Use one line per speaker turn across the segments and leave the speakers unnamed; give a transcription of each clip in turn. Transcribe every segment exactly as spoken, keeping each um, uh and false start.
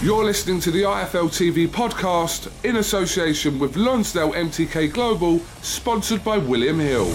You're listening to the I F L T V podcast in association with Lonsdale M T K Global, sponsored by William Hill.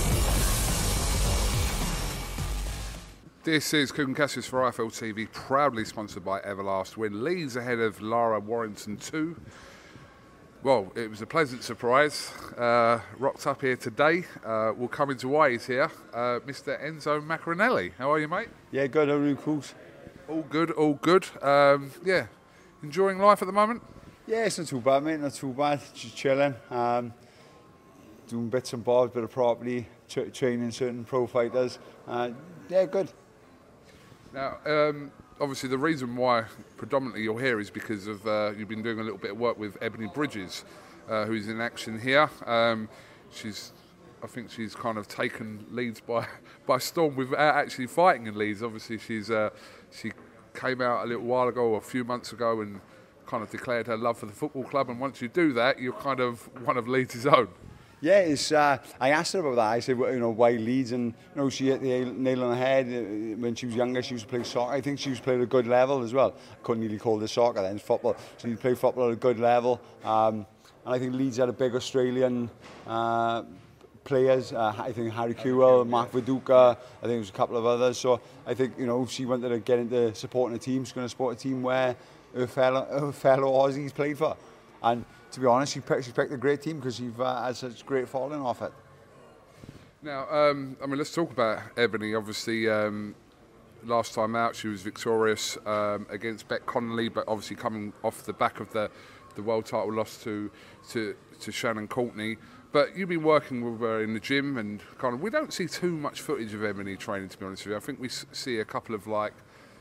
This is Kugan Cassius for I F L T V, proudly sponsored by Everlast Win. Leeds ahead of Lara Warrington two. Well, it was a pleasant surprise. Uh, rocked up here today. Uh, we'll come into why he's here. Uh, Mister Enzo Macronelli. How are you, mate?
Yeah, good. How are you, Cools?
All good, all good. Um, yeah, enjoying life at the moment?
Yeah, it's not too bad, mate. Not too bad. Just chilling. Um, doing bits and bobs, bit of property, tra- training certain pro fighters. Uh, yeah, good.
Now, um, obviously the reason why predominantly you're here is because of uh, you've been doing a little bit of work with Ebanie Bridges, uh, who's in action here. Um, she's, I think she's kind of taken Leeds by, by storm without actually fighting in Leeds. Obviously, she's uh, she came out a little while ago, or a few months ago, and kind of declared her love for the football club. And once you do that, you're kind of one of Leeds' own.
Yeah, it's, uh, I asked her about that. I said, well, you know, why Leeds? And, you know, she hit the nail on the head. When she was younger, she used to play soccer. I think she used to play at a good level as well. I couldn't really call this soccer then, it's football. She used to play football at a good level. Um, and I think Leeds had a big Australian uh, players. Uh, I think Harry Kewell, Mark Viduka, I think there was a couple of others. So I think, you know, she wanted to get into supporting a team. She's going to support a team where her fellow, her fellow Aussies played for. And to be honest, she picked, she picked a great team because she's uh, had such great following off it.
Now, um, I mean, let's talk about Ebanie. Obviously, um, last time out, she was victorious um, against Beck Connolly, but obviously coming off the back of the, the world title loss to, to to Shannon Courtney. But you've been working with her in the gym, and kind of we don't see too much footage of Ebanie training, to be honest with you. I think we see a couple of like.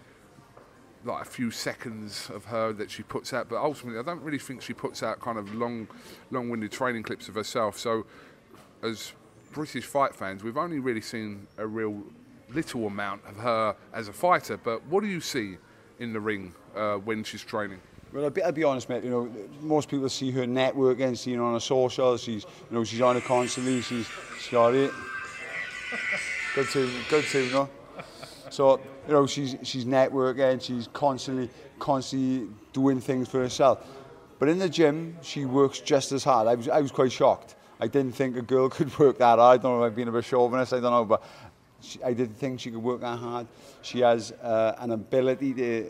like a few seconds of her that she puts out, but ultimately I don't really think she puts out kind of long, long-winded training clips of herself. So as British fight fans, we've only really seen a real little amount of her as a fighter, but what do you see in the ring uh, when she's training?
Well, I'll be, I'll be honest, mate. You know, most people see her networking, see her on her socials. She's, you know, she's on it constantly. She's, she's got it. Good to, good to, you know. So, you know, she's she's networking, she's constantly, constantly doing things for herself. But in the gym, she works just as hard. I was I was quite shocked. I didn't think a girl could work that hard. I don't know if I've been a bit chauvinist, I don't know, but she, I didn't think she could work that hard. She has uh, an ability to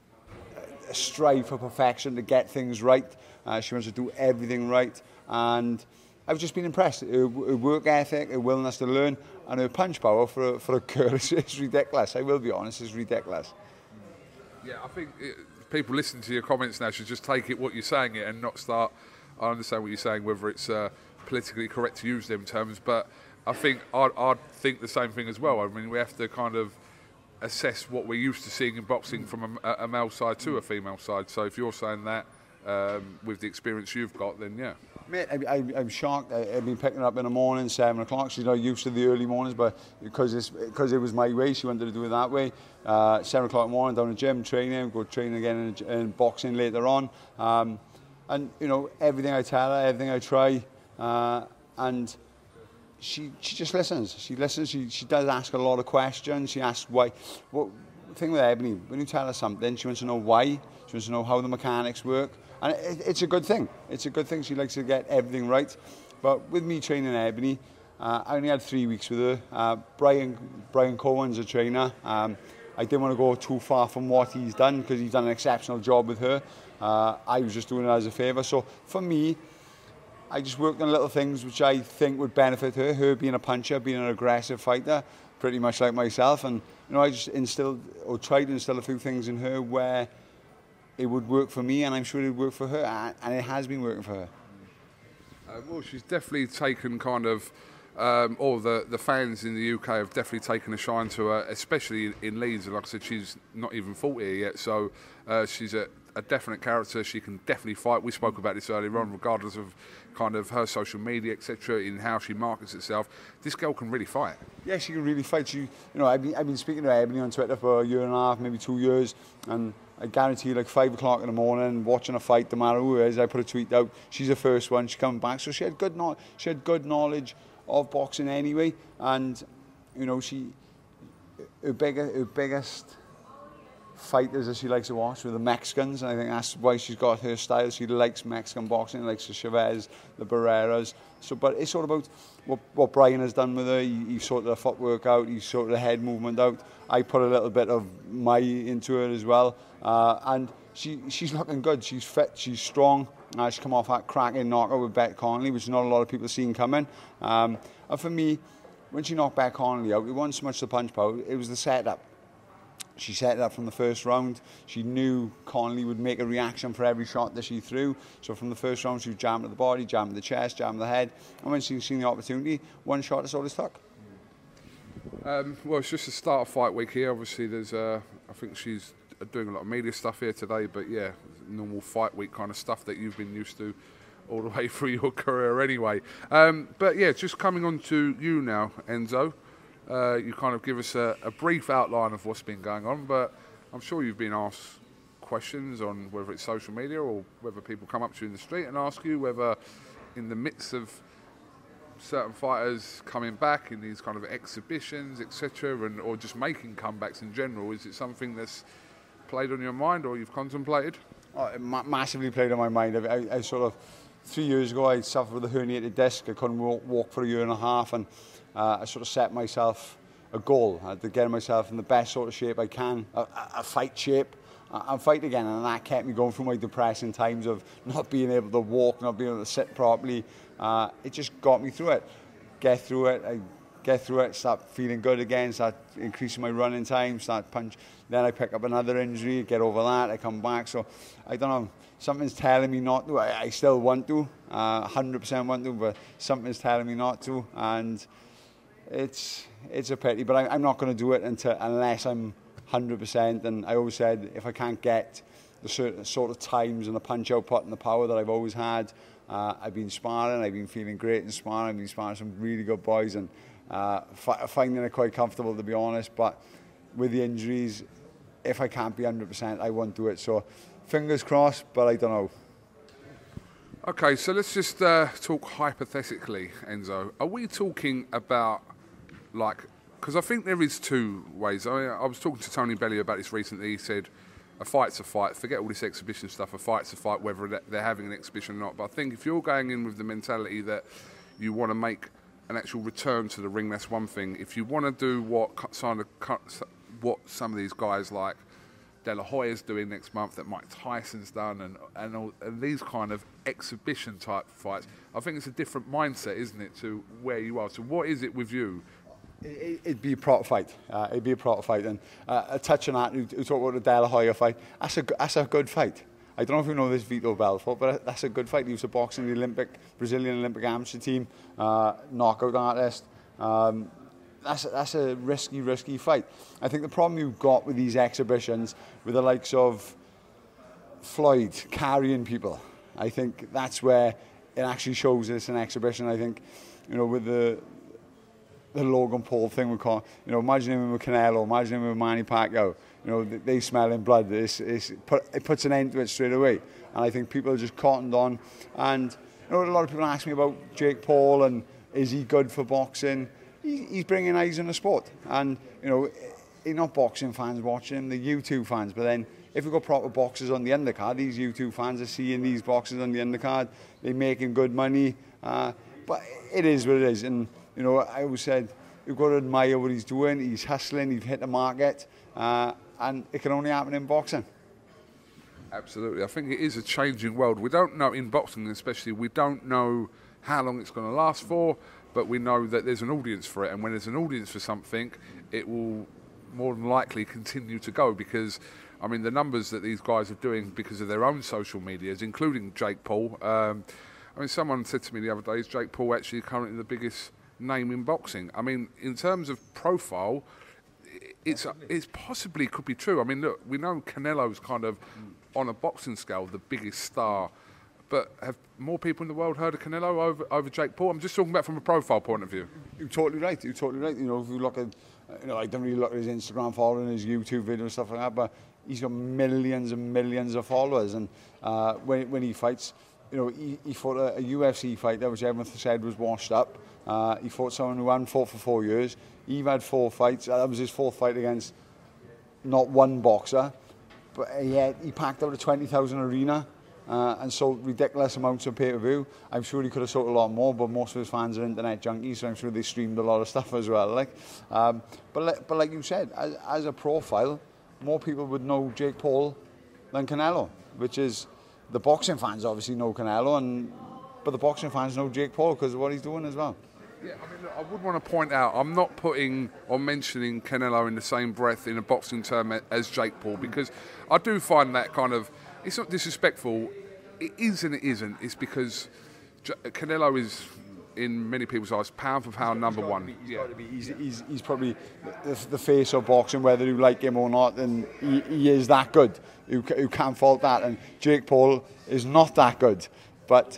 uh, strive for perfection, to get things right. Uh, she wants to do everything right. And I've just been impressed. Her, her work ethic, her willingness to learn, and her punch power for a, for a girl is, is ridiculous. I will be honest, it's ridiculous.
Yeah, I think it, people listening to your comments now should just take it what you're saying it and not start. I understand what you're saying, whether it's uh, politically correct to use them terms, but I think I'd, I'd think the same thing as well. I mean, we have to kind of assess what we're used to seeing in boxing from a, a male side to a female side. So if you're saying that um, with the experience you've got, then yeah.
Mate, I, I, I'm shocked. I, I've been picking her up in the morning, seven o'clock. She's not used to the early mornings, but because it's because it was my way, she wanted to do it that way. Uh, seven o'clock in the morning, down the gym, training, go training again in, in boxing later on. Um, and you know, everything I tell her, everything I try, uh, and she she just listens. She listens. She she does ask a lot of questions. She asks why. What the thing with Ebanie, when you tell her something, she wants to know why. She wants to know how the mechanics work. And it, it's a good thing. It's a good thing. She likes to get everything right. But with me training Ebanie, uh, I only had three weeks with her. Uh, Brian Brian Cohen's a trainer. Um, I didn't want to go too far from what he's done because he's done an exceptional job with her. Uh, I was just doing it as a favour. So for me, I just worked on little things which I think would benefit her. Her being a puncher, being an aggressive fighter, pretty much like myself. And you know, I just instilled or tried to instill a few things in her where it would work for me, and I'm sure it would work for her, and it has been working for her.
Uh, well, she's definitely taken kind of, um, all the, the fans in the U K have definitely taken a shine to her, especially in Leeds. And like I said, she's not even forty yet, so uh, she's a, a definite character. She can definitely fight. We spoke about this earlier on, regardless of kind of her social media, et cetera, in how she markets herself. This girl can really fight.
Yeah, she can really fight. She, you know, I've been, I've been speaking to Ebanie on Twitter for a year and a half, maybe two years, and I guarantee you, like five o'clock in the morning, watching a fight, no matter who it is, I put a tweet out. She's the first one. She's coming back, so she had good, no- she had good knowledge of boxing anyway, and you know, she, her, bigger, her biggest fighters that she likes to watch with the Mexicans, and I think that's why she's got her style. She likes Mexican boxing, likes the Chavez, the Barreras. So, but it's all about what, what Brian has done with her. He, he sorted the footwork out, he sorted the head movement out. I put a little bit of my into her as well, uh, and she she's looking good. She's fit, she's strong. Uh, she's come off that cracking knockout with Beth Connolly, which not a lot of people seen coming. Um, and for me, when she knocked Beth Connolly out, it wasn't so much the punch power, it was the setup. She set it up from the first round. She knew Connolly would make a reaction for every shot that she threw. So from the first round, she was jamming at the body, jamming at the chest, jamming at the head. And when she seen the opportunity, one shot is all it took.
Um, well, it's just the start of fight week here. Obviously, there's, uh, I think she's doing a lot of media stuff here today. But yeah, normal fight week kind of stuff that you've been used to all the way through your career anyway. Um, but yeah, just coming on to you now, Enzo. Uh, you kind of give us a, a brief outline of what's been going on, but I'm sure you've been asked questions on whether it's social media or whether people come up to you in the street and ask you whether in the midst of certain fighters coming back in these kind of exhibitions, et cetera, and or just making comebacks in general, is it something that's played on your mind or you've contemplated?
Oh, it ma massively played on my mind. I, I, I sort of, three years ago, I suffered with a herniated disc. I couldn't walk, walk for a year and a half, and Uh, I sort of set myself a goal uh, to get myself in the best sort of shape I can, a, a fight shape, uh, and fight again. And that kept me going through my depressing times of not being able to walk, not being able to sit properly. Uh, it just got me through it. Get through it. I get through it. Start feeling good again. Start increasing my running time. Start punch. Then I pick up another injury. Get over that. I come back. So I don't know. Something's telling me not to. I, I still want to. Uh, one hundred percent want to, but something's telling me not to. And It's it's a pity, but I, I'm not going to do it until unless I'm one hundred percent. And I always said if I can't get the certain sort of times and the punch output and the power that I've always had, uh, I've been sparring. I've been feeling great in sparring. I've been sparring some really good boys and uh, fi finding it quite comfortable, to be honest. But with the injuries, if I can't be one hundred percent, I won't do it. So fingers crossed, but I don't know.
Okay, so let's just uh, talk hypothetically, Enzo. Are we talking about, like, because I think there is two ways. I, I was talking to Tony Bellew about this recently. He said, a fight's a fight. Forget all this exhibition stuff. A fight's a fight, whether they're having an exhibition or not. But I think if you're going in with the mentality that you want to make an actual return to the ring, that's one thing. If you want to do what, what some of these guys like De La Hoya's doing next month, that Mike Tyson's done, and and, all, and these kind of exhibition type fights, I think it's a different mindset, isn't it, to where you are. So what is it with you?
It, it'd be a proper fight. Uh, it'd be a proper fight, and uh, a touch on that. You, you talk about the De La Hoya fight. That's a that's a good fight. I don't know if you know this Vitor Belfort, but that's a good fight. He was a boxer in the Olympic Brazilian Olympic amateur team, uh, knockout artist. Um, That's a, that's a risky, risky fight. I think the problem you've got with these exhibitions, with the likes of Floyd carrying people, I think that's where it actually shows it's an exhibition. I think, you know, with the the Logan Paul thing we call, you know, imagine him with Canelo, imagine him with Manny Pacquiao. You know, they, they smell in blood. It's, it's put, it puts an end to it straight away. And I think people are just cottoned on. And you know, a lot of people ask me about Jake Paul and is he good for boxing? He's bringing eyes in the sport, and you know, you're not boxing fans watching him, the YouTube fans. But then, if we've got proper boxers on the undercard, these YouTube fans are seeing these boxers on the undercard. They're making good money, uh, but it is what it is. And you know, I always said you've got to admire what he's doing. He's hustling. He's hit the market, uh, and it can only happen in boxing.
Absolutely, I think it is a changing world. We don't know in boxing, especially. We don't know how long it's going to last for. But we know that there's an audience for it, and when there's an audience for something, it will more than likely continue to go, because, I mean, the numbers that these guys are doing because of their own social medias, including Jake Paul. Um, I mean, someone said to me the other day, is Jake Paul actually currently the biggest name in boxing? I mean, in terms of profile, it's it's possibly could be true. I mean, look, we know Canelo's kind of, on a boxing scale, the biggest star. But have more people in the world heard of Canelo over, over Jake Paul? I'm just talking about from a profile point of view.
You're totally right. You're totally right. You know, if you look at, you know, I don't really look at his Instagram following, his YouTube videos and stuff like that, but he's got millions and millions of followers. And uh, when when he fights, you know, he, he fought a, a U F C fighter, which everyone said was washed up. Uh, he fought someone who hadn't fought for four years. He've had four fights. That was his fourth fight against not one boxer. but yeah, he packed out a twenty thousand arena uh, and sold ridiculous amounts of pay-per-view. I'm sure he could have sold a lot more, but most of his fans are internet junkies, so I'm sure they streamed a lot of stuff as well. Like, um, but, like, but like you said, as, as a profile, more people would know Jake Paul than Canelo, which is, the boxing fans obviously know Canelo, and but the boxing fans know Jake Paul because of what he's doing as well.
Yeah, I mean, look, I would want to point out, I'm not putting or mentioning Canelo in the same breath in a boxing term as Jake Paul, because I do find that kind of, it's not disrespectful, it is and it isn't. It's because J- Canelo is, in many people's eyes, pound for pound number
He's
one.
Be, he's,
yeah.
be, he's, he's, he's probably the, the face of boxing, whether you like him or not, and he, he is that good. You, you can't fault that. And Jake Paul is not that good, but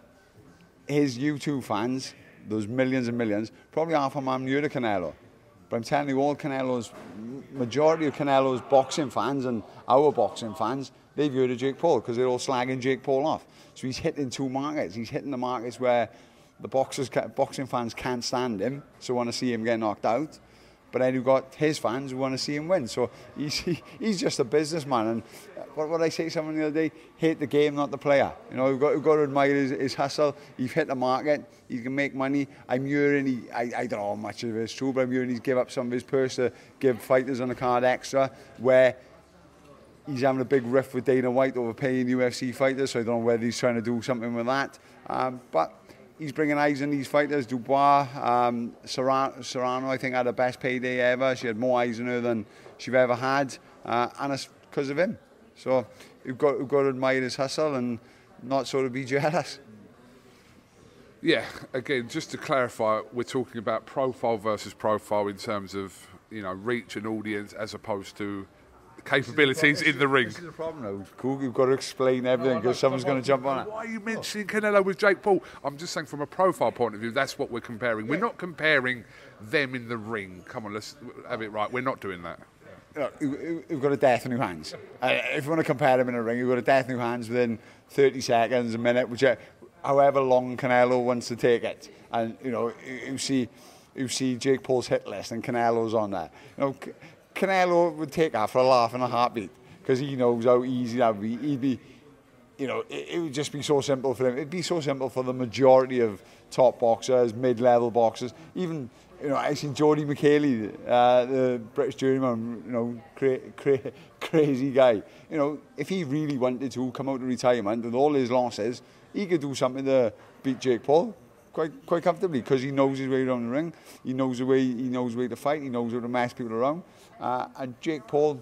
his YouTube fans, those millions and millions, probably half of them are new to Canelo. But I'm telling you, all Canelo's, majority of Canelo's boxing fans and our boxing fans, they've heard of Jake Paul because they're all slagging Jake Paul off. So he's hitting two markets. He's hitting the markets where the boxers, boxing fans can't stand him, so want to see him get knocked out. But then you've got his fans who want to see him win. So he's, he, he's just a businessman. And what would I say to someone the other day? Hate the game, not the player. You know, you've got, you've got to admire his, his hustle. He's hit the market. He can make money. I'm hearing, he, I, I don't know how much of it is true, but I'm hearing he's give up some of his purse to give fighters on the card extra, where he's having a big riff with Dana White over paying U F C fighters. So I don't know whether he's trying to do something with that. Um, but he's bringing eyes on these fighters. Dubois, um, Serrano, Serrano, I think, had the best payday ever. She had more eyes on her than she've ever had, uh, and it's because of him. So you've got, you've got to admire his hustle and not sort of be jealous.
Yeah, again, just to clarify, we're talking about profile versus profile in terms of, you know, reach and audience as opposed to capabilities in the ring.
This is the problem though, Cool. You've got to explain everything because someone's going to jump on it.
Why are you mentioning Canelo with Jake Paul? I'm just saying from a profile point of view, that's what we're comparing. We're not comparing them in the ring. Come on, let's have it right. We're not doing that.
Look, you've got a death in your hands. Uh, if you want to compare them in a ring, you've got a death in your hands within thirty seconds, a minute, which, however long Canelo wants to take it. And, you know, you see, you see Jake Paul's hit list and Canelo's on there. You know, Canelo would take that for a laugh and a heartbeat because he knows how easy that would be. He'd be, you know, it, it would just be so simple for him. It'd be so simple for the majority of top boxers, mid-level boxers. Even, you know, I seen Jody McHaley, uh, the British journeyman, you know, cra cra crazy guy. You know, if he really wanted to come out of retirement with all his losses, he could do something to beat Jake Paul quite quite comfortably because he knows his way around the ring. He knows the way he knows the way to fight. He knows how to mess people around. Uh, and Jake Paul,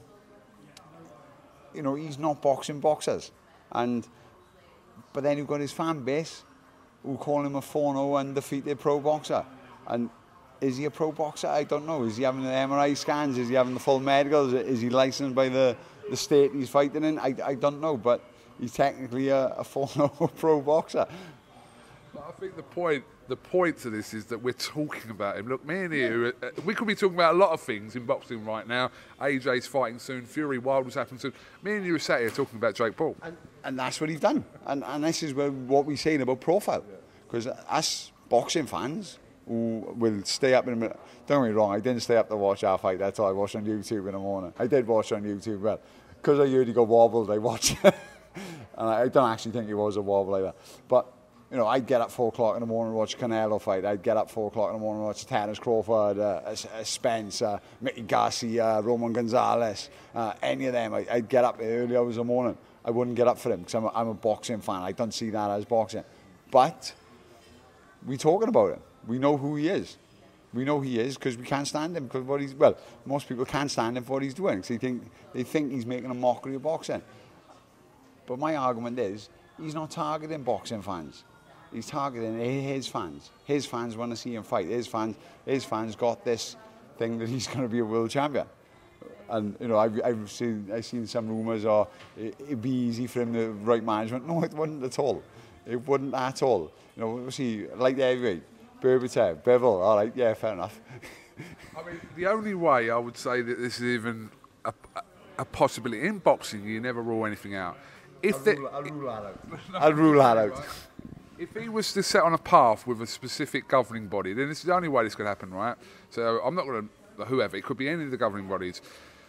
you know, he's not boxing boxers. And but then you've got his fan base who call him a four oh undefeated pro boxer. And is he a pro boxer? I don't know. Is he having the M R I scans? Is he having the full medicals? Is he licensed by the, the state he's fighting in? I, I don't know, but he's technically a, a four oh pro boxer.
I think the point, the point to this is that we're talking about him. Look, me and you, uh, we could be talking about a lot of things in boxing right now. A J's fighting soon, Fury Wilder's happening soon. Me and you are sat here talking about Jake Paul.
And, and that's what he's done. And, and this is where, what we're saying about profile. Because us boxing fans who will stay up in a minute. Don't get me wrong, I didn't stay up to watch our fight. That's all I watched on YouTube in the morning. I did watch on YouTube, well, because I heard he got wobbled, I watched it. And I don't actually think he was a wobble either. But you know, I'd get up four o'clock in the morning and watch a Canelo fight. I'd get up four o'clock in the morning and watch Terence Crawford, uh, a, a Spence, uh, Mickey Garcia, Roman Gonzalez, uh, any of them. I, I'd get up early hours of the morning. I wouldn't get up for him because I'm, a, I'm a boxing fan. I don't see that as boxing. But we're talking about him. We know who he is. We know he is because we can't stand him because what he's, well, most people can't stand him for what he's doing because they think, they think he's making a mockery of boxing. But my argument is, he's not targeting boxing fans. He's targeting his fans. His fans want to see him fight. His fans, his fans got this thing that he's going to be a world champion. And you know, I've, I've seen, I've seen some rumours, or it, it'd be easy for him to write management. No, it wouldn't at all. It wouldn't at all. You know, we'll see, like the heavyweight, Berbatov, Bivol. All right, yeah, fair enough.
I mean, the only way I would say that this is even a, a, a possibility in boxing, you never rule anything out. If
I'll, rule, I'll rule that out. I'll rule that out.
If he was to set on a path with a specific governing body, then this is the only way this could happen, right? So I'm not going to, whoever, it could be any of the governing bodies.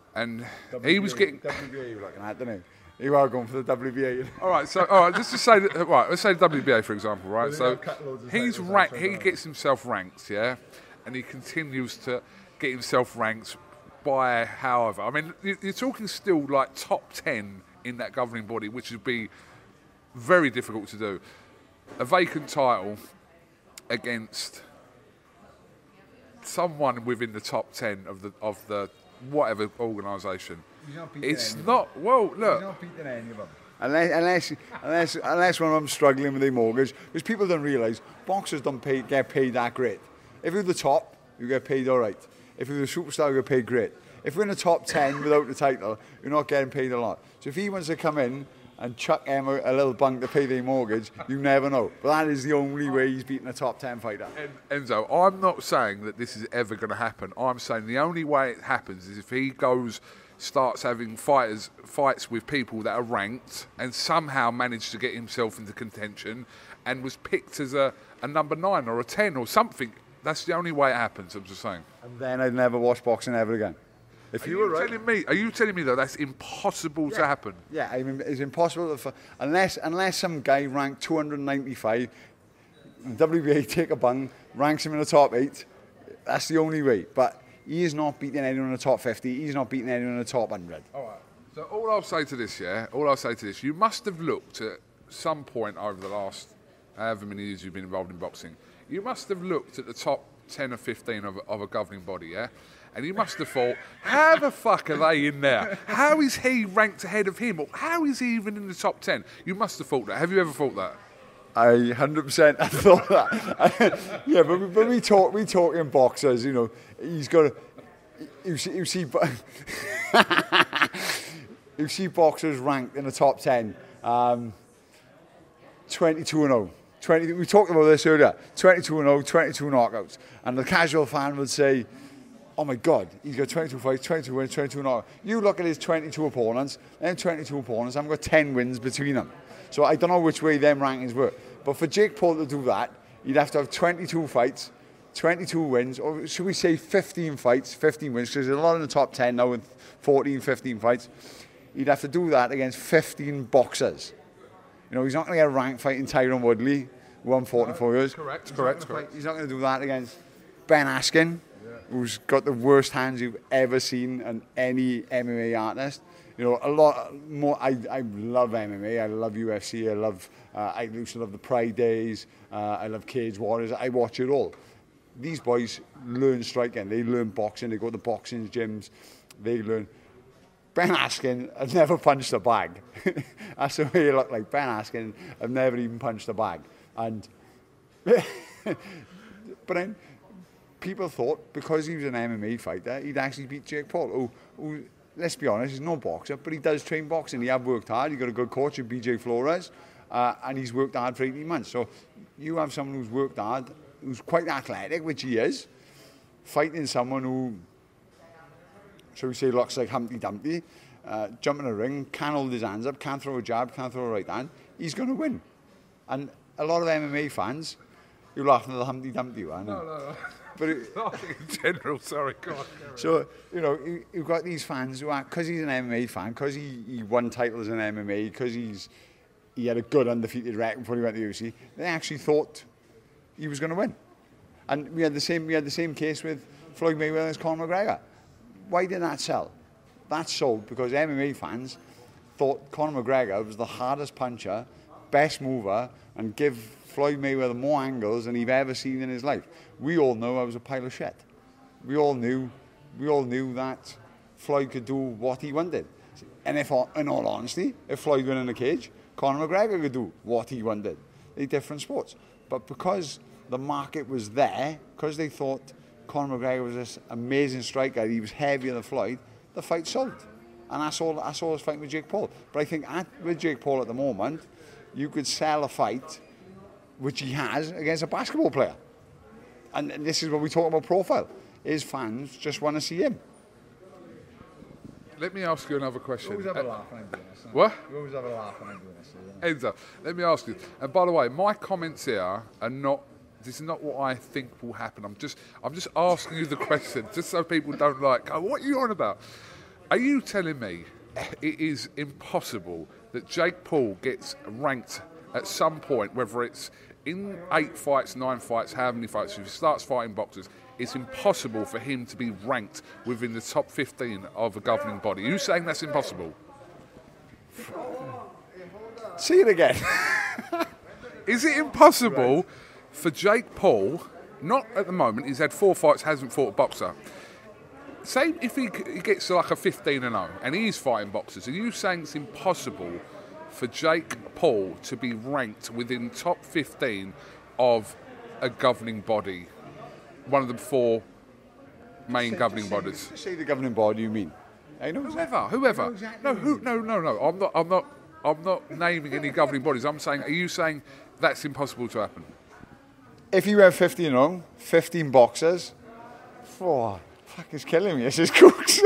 and he was getting.
W B A you were looking at, didn't he? You are going for the W B A.
All right, so all right, let's just say that, right. Let's say W B A for example, right? So he's ranked. He gets himself ranked, yeah, and he continues to get himself ranked by however. I mean, you're talking still like top ten in that governing body, which would be very difficult to do. A vacant title against someone within the top ten of the of the whatever organisation. It's not well. Look,
he's not beating any of them. Unless, unless, unless, unless one of them struggling with their mortgage, because people don't realise boxers don't pay, get paid that great. If you're the top, you get paid all right. If you're the superstar, you get paid great. If you're in the top ten without the title, you're not getting paid a lot. So if he wants to come in and chuck them a, a little bunk to pay their mortgage, you never know. But that is the only way he's beating a top ten fighter.
En- Enzo, I'm not saying that this is ever going to happen. I'm saying the only way it happens is if he goes, starts having fighters fights with people that are ranked and somehow managed to get himself into contention and was picked as a, a number nine or a ten or something. That's the only way it happens, I'm just saying.
And then I'd never watch boxing ever again. If
are
you,
you
were right,
telling me? Are you telling me that that's impossible
yeah.
to happen?
Yeah, I mean, it's impossible to, unless unless some guy ranked two hundred ninety-five, and W B A take a bung, ranks him in the top eight. That's the only way. But he is not beating anyone in the top fifty. He's not beating anyone in the top one hundred.
All right. So all I'll say to this, yeah, all I'll say to this, you must have looked at some point over the last however many years you've been involved in boxing. You must have looked at the top ten or fifteen of, of a governing body, yeah. And you must have thought, how the fuck are they in there? How is he ranked ahead of him? Or how is he even in the top ten? You must have thought that. Have you ever thought that?
I one hundred percent have thought that. Yeah, but we, but we talk, we talk in boxers, you know, he's got to, you see, you see, you see boxers ranked in the top ten, um, twenty-two and oh. twenty, we talked about this earlier, twenty-two and oh, twenty-two knockouts. And the casual fan would say, oh my God, he's got twenty-two fights, twenty-two wins, twenty-two knockouts. You look at his twenty-two opponents, them twenty-two opponents, I've got ten wins between them. So I don't know which way them rankings work. But for Jake Paul to do that, he'd have to have twenty-two fights, twenty-two wins, or should we say fifteen fights, fifteen wins, because there's a lot in the top ten now with fourteen, fifteen fights. He'd have to do that against fifteen boxers. You know, he's not going to get a rank fight in Tyron Woodley, who won forty-four years.
Correct,
he's
correct,
not
correct.
Fight, he's not going to do that against Ben Askren, yeah, who's got the worst hands you've ever seen in any M M A artist. You know, a lot more. I, I love M M A. I love U F C. I love. Uh, I used to love the Pride Days. Uh, I love Cage Warriors. I watch it all. These boys learn striking. They learn boxing. They go to boxing gyms. They learn. Ben Askren has never punched a bag. That's the way he looked like. Ben Askren have never even punched a bag. And but then people thought because he was an M M A fighter, he'd actually beat Jake Paul. Who, who, let's be honest, he's no boxer, but he does train boxing. He have worked hard. He got a good coach in B J Flores, uh, and he's worked hard for eighteen months. So you have someone who's worked hard, who's quite athletic, which he is, fighting someone who, shall we say, looks like Humpty Dumpty, uh, jump in a ring, can't hold his hands up, can't throw a jab, can't throw a right hand. He's going to win. And a lot of M M A fans, you're laughing at the Humpty Dumpty one.
No, no, no.
But it,
Nothing in general, sorry, God.
So, you know, you, you've got these fans who are, because he's an M M A fan, because he, he won titles in M M A, because he's he had a good undefeated record before he went to the U F C, they actually thought he was going to win. And we had the same we had the same case with Floyd Mayweather and Conor McGregor. Why did that sell? That sold because M M A fans thought Conor McGregor was the hardest puncher, best mover, and give Floyd Mayweather more angles than he'd ever seen in his life. We all know I was a pile of shit. We all knew, we all knew that Floyd could do what he wanted. And if, in all honesty, if Floyd went in a cage, Conor McGregor could do what he wanted. They're different sports. But because the market was there, because they thought Conor McGregor was this amazing striker, he was heavier than Floyd, the fight sold. And I saw, I saw his fight with Jake Paul. But I think at, with Jake Paul at the moment, you could sell a fight, which he has, against a basketball player. And this is what we talk about profile. His fans just want to see him.
Let me ask you another question.
You always have a laugh when I'm doing this.
What?
You always have a laugh when I'm doing this.
Enzo, let me ask you. And by the way, my comments here are not. This is not what I think will happen. I'm just, I'm just asking you the question, just so people don't like. Oh, what are you on about? Are you telling me it is impossible that Jake Paul gets ranked at some point, whether it's in eight fights, nine fights, how many fights, if he starts fighting boxers, it's impossible for him to be ranked within the top fifteen of a governing body? Are you saying that's impossible?
See it again.
Is it impossible right. for Jake Paul, not at the moment, he's had four fights, hasn't fought a boxer. Say if he, he gets to like a fifteen and oh and he's fighting boxers, are you saying it's impossible for Jake Paul to be ranked within top fifteen of a governing body? One of the four main
say,
governing
say,
bodies.
Say the governing body, you mean? I know
whoever,
exactly,
whoever.
I know exactly
no, who, no, no, no. I'm not. I'm not. I'm not naming any governing bodies. I'm saying, are you saying that's impossible to happen?
If you have fifteen and oh, fifteen boxers, oh, fuck, it's killing me. It's just cooks.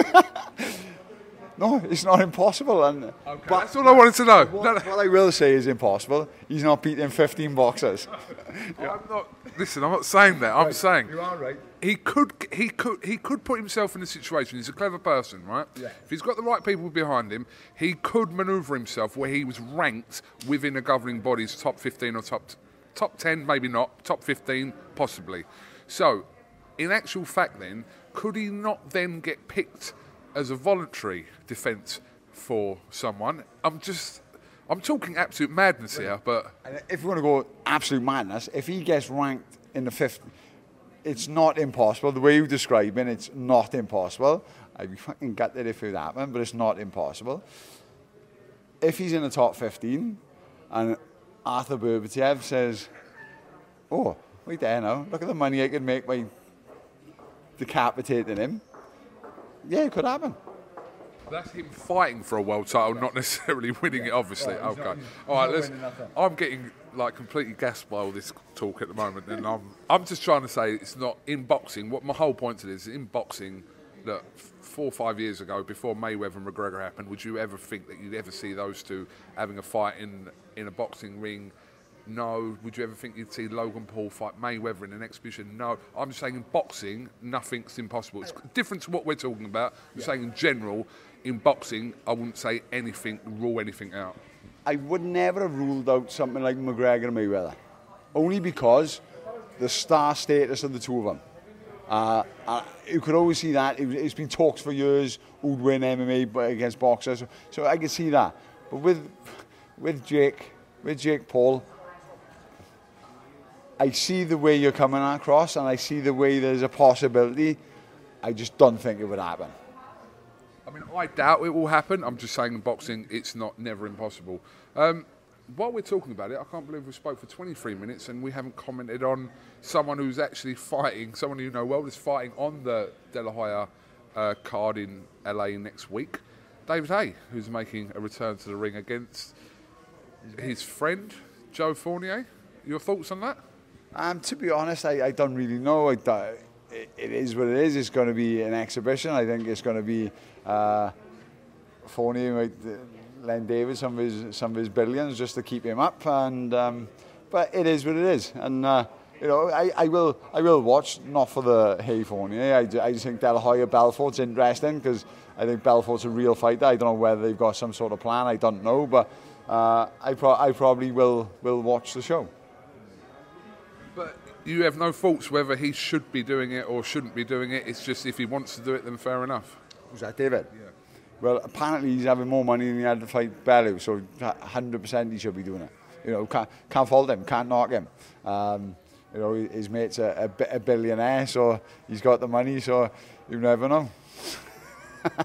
No, it's not impossible. And
okay, but that's all I wanted to know.
What,
no, no.
what I will say is impossible. He's not beating fifteen boxers.
Yeah. I'm not. Listen, I'm not saying that. I'm
right.
saying
you are right.
He could. He could. He could put himself in a situation. He's a clever person, right?
Yeah.
If he's got the right people behind him, he could manoeuvre himself where he was ranked within a governing body's top fifteen or top top ten, maybe not top fifteen, possibly. So, in actual fact, then, could he not then get picked as a voluntary defence for someone? I'm just, I'm talking absolute madness here, but...
And if we're going to go absolute madness, if he gets ranked in the fifth, it's not impossible. The way you describe it, it's not impossible. I'd be fucking gutted if it happened, but it's not impossible. If he's in the top fifteen, and Arthur Berbatiev says, oh, wait there now, look at the money I could make by decapitating him. Yeah, it could happen.
That's him fighting for a world title, not necessarily winning
yeah.
it, obviously.
Right,
okay.
Not,
all right, let's, I'm getting like completely gassed by all this talk at the moment, and I'm I'm just trying to say it's not in boxing. What my whole point to this is in boxing, that four or five years ago, before Mayweather and McGregor happened, would you ever think that you'd ever see those two having a fight in in a boxing ring? No. Would you ever think you'd see Logan Paul fight Mayweather in an exhibition? No. I'm just saying in boxing, nothing's impossible. It's different to what we're talking about. I'm yeah. saying in general, in boxing, I wouldn't say anything, rule anything out.
I would never have ruled out something like McGregor and Mayweather, only because the star status of the two of them. Uh, uh, you could always see that. It, it's been talks for years who'd win M M A against boxers, so, so I could see that. But with with Jake, with Jake Paul, I see the way you're coming across, and I see the way there's a possibility. I just don't think it would happen.
I mean, I doubt it will happen. I'm just saying in boxing, it's not never impossible. Um, while we're talking about it, I can't believe we spoke for twenty-three minutes and we haven't commented on someone who's actually fighting, someone you know well is fighting on the De La Hoya uh, card in L A next week. David Haye, who's making a return to the ring against his friend, Joe Fournier. Your thoughts on that?
Um, to be honest, I, I don't really know. I, it, it is what it is. It's going to be an exhibition. I think it's going to be uh, Fournier might lend David some of his some of his billions just to keep him up. And um, but it is what it is. And uh, you know, I, I will I will watch, not for the Haye Fournier. I, I just think De La Hoya Belfort's interesting because I think Belfort's a real fighter. I don't know whether they've got some sort of plan. I don't know, but uh, I pro- I probably will will watch the show.
But you have no thoughts whether he should be doing it or shouldn't be doing it. It's just if he wants to do it, then fair enough.
Was that David?
Yeah.
Well, apparently he's having more money than he had to fight Bellew, so one hundred percent he should be doing it. You know, can't, can't fault him, can't knock him. Um, you know, his mate's a, a, a billionaire, so he's got the money, so you never know.
Would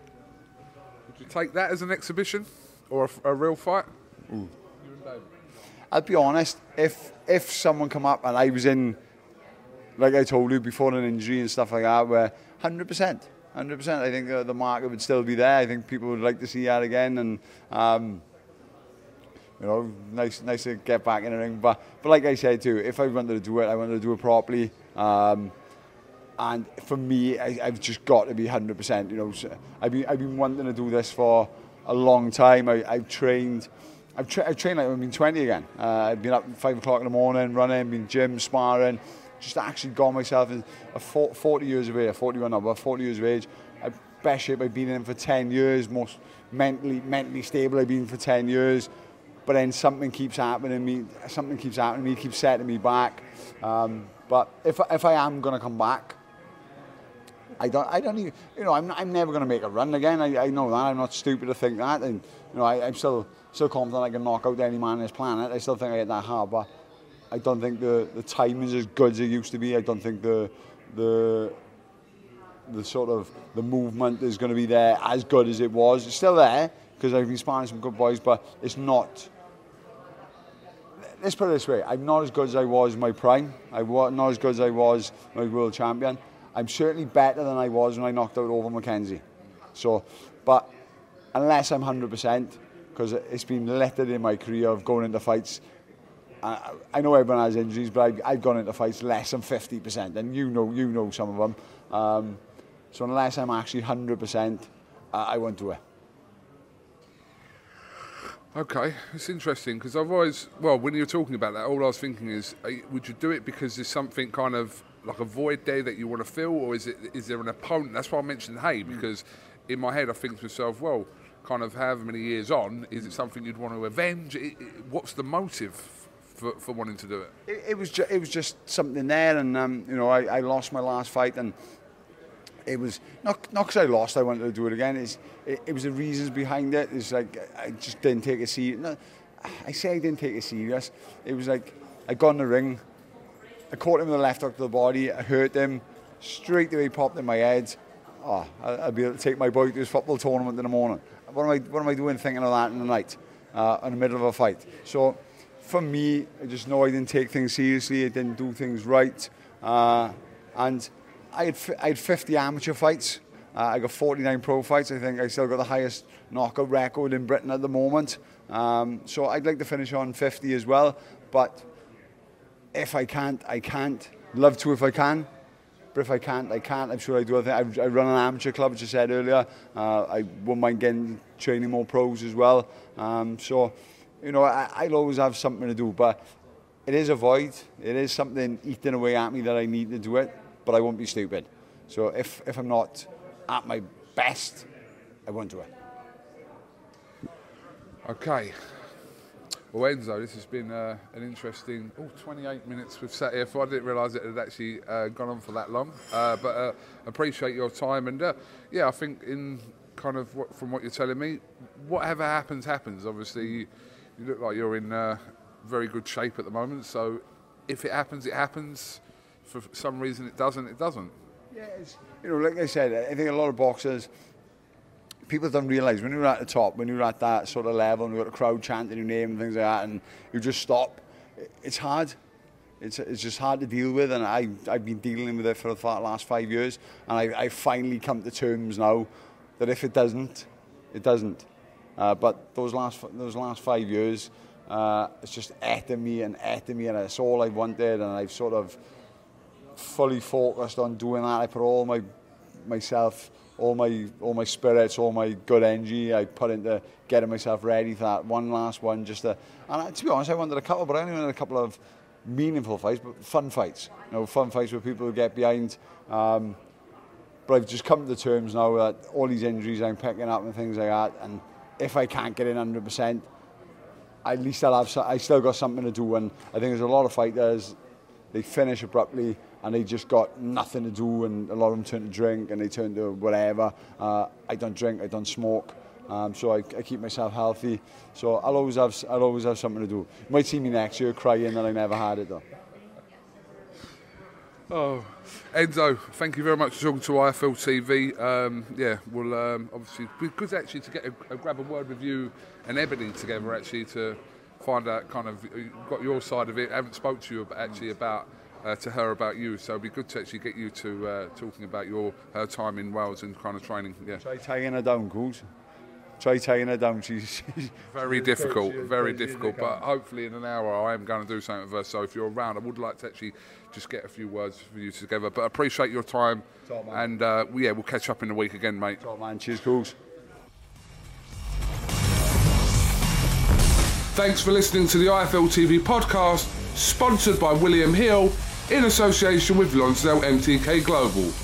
you take that as an exhibition or a, a real fight?
Ooh. I'll be honest, if if someone come up and I was in, like I told you, before an injury and stuff like that, where one hundred percent, one hundred percent, I think uh, the market would still be there. I think people would like to see that again, and um, you know, nice nice to get back in the ring. But but like I said too, if I wanted to do it, I wanted to do it properly. Um, and for me, I, I've just got to be one hundred percent. You know, so I've been I've been wanting to do this for a long time. I, I've trained. I've, tra- I've trained like I've been twenty again. Uh, I've been up at five o'clock in the morning, running, been gym, sparring, just actually got myself in a forty years of age, forty-one now, but forty years of age. I've best shape I've been in for ten years, most mentally mentally stable I've been for ten years. But then something keeps happening to me, something keeps happening to me, keeps setting me back. Um, but if if I am going to come back, I don't, I don't even, you know, I'm, I'm never going to make a run again. I, I know that. I'm not stupid to think that. And, you know, I, I'm still, still confident I can knock out any man on this planet. I still think I hit that hard, but I don't think the, the time is as good as it used to be. I don't think the, the, the sort of, the movement is going to be there as good as it was. It's still there, because I've been sparring some good boys, but it's not, let's put it this way, I'm not as good as I was in my prime. I'm not as good as I was when I was world champion. I'm certainly better than I was when I knocked out Over Mackenzie. So, but unless I'm one hundred percent, because it's been littered in my career of going into fights. I, I know everyone has injuries, but I've, I've gone into fights less than fifty percent, and you know, you know some of them. Um, so unless I'm actually one hundred percent, uh, I won't do it.
Okay, it's interesting, because I've always, well, when you're talking about that, all I was thinking is, are you, would you do it because there's something kind of like a void there that you want to fill, or is it is there an opponent? That's why I mentioned Hay, because in my head I think to myself, well, kind of however many years on, is it something you'd want to avenge? It, it, what's the motive for, for wanting to do it?
It, it was ju- it was just something there, and um, you know, I, I lost my last fight, and it was not not because I lost, I wanted to do it again. It's, it, it was the reasons behind it. It's like I just didn't take it serious. No, I say I didn't take it serious. It was like I got in the ring, I caught him with the left hook to the body, I hurt him, straight away popped in my head. Oh, I'll be able to take my boy to his football tournament in the morning. What am I, what am I doing thinking of that in the night, uh, in the middle of a fight? So, for me, I just know I didn't take things seriously, I didn't do things right. Uh, and I had, I had fifty amateur fights. Uh, I got forty-nine pro fights. I think I still got the highest knockout record in Britain at the moment. Um, so I'd like to finish on fifty as well. But if I can't, I can't. Love to if I can. But if I can't, I can't. I'm sure I do. I, think I, I run an amateur club, as I said earlier. Uh, I wouldn't mind getting training more pros as well. Um, so, you know, I, I'll always have something to do. But it is a void. It is something eating away at me that I need to do it. But I won't be stupid. So if, if I'm not at my best, I won't do it.
Okay. Well, Enzo, this has been uh, an interesting oh, twenty-eight minutes we've sat here for. I didn't realise it had actually uh, gone on for that long. Uh, but uh, appreciate your time. And uh, yeah, I think in kind of what, from what you're telling me, whatever happens, happens. Obviously, you, you look like you're in uh, very good shape at the moment. So if it happens, it happens. For some reason it doesn't, it doesn't.
Yeah, it's, you know, like I said, I think a lot of boxers, people don't realise when you're at the top, when you're at that sort of level, and you've got a crowd chanting your name and things like that, and you just stop, it's hard. It's it's just hard to deal with, and I, I've been dealing with it for the last five years, and I, I finally come to terms now that if it doesn't, it doesn't. Uh, but those last those last five years, uh, it's just eating me and eating me, and it's all I wanted, and I've sort of fully focused on doing that. I put all my myself, all my all my spirits, all my good energy I put into getting myself ready for that one last one. Just to, and to be honest, I wanted a couple, but I only wanted a couple of meaningful fights, but fun fights. You know, fun fights where people get behind. Um, but I've just come to terms now that all these injuries I'm picking up and things like that, and if I can't get in one hundred percent, at least I'll have. I still got something to do. And I think there's a lot of fighters, they finish abruptly and they just got nothing to do, and a lot of them turn to drink and they turn to whatever. Uh, I don't drink, I don't smoke, um, so I, I keep myself healthy. So I'll always have, I'll always have something to do. You might see me next year crying that I never had it though.
Oh, Enzo, thank you very much for talking to I F L T V. Um, yeah, we'll um, obviously be good actually to get a, a grab a word with you and Ebony together actually to find out kind of got your side of it. I haven't spoke to you about, actually about uh, to her about you, so it'd be good to actually get you to uh, talking about your her time in Wales and kind of training. Yeah.
Try tying her down, Goose. Try tying her down. She's, she's
very
she's
difficult,
she's
very difficult. But hopefully in an hour I am going to do something with her. So if you're around, I would like to actually just get a few words for you together. But I appreciate your time,
Top,
and uh, yeah, we'll catch up in a week again, mate.
Top, man. Cheers, Goose.
Thanks for listening to the I F L T V podcast, sponsored by William Hill in association with Lonsdale M T K Global.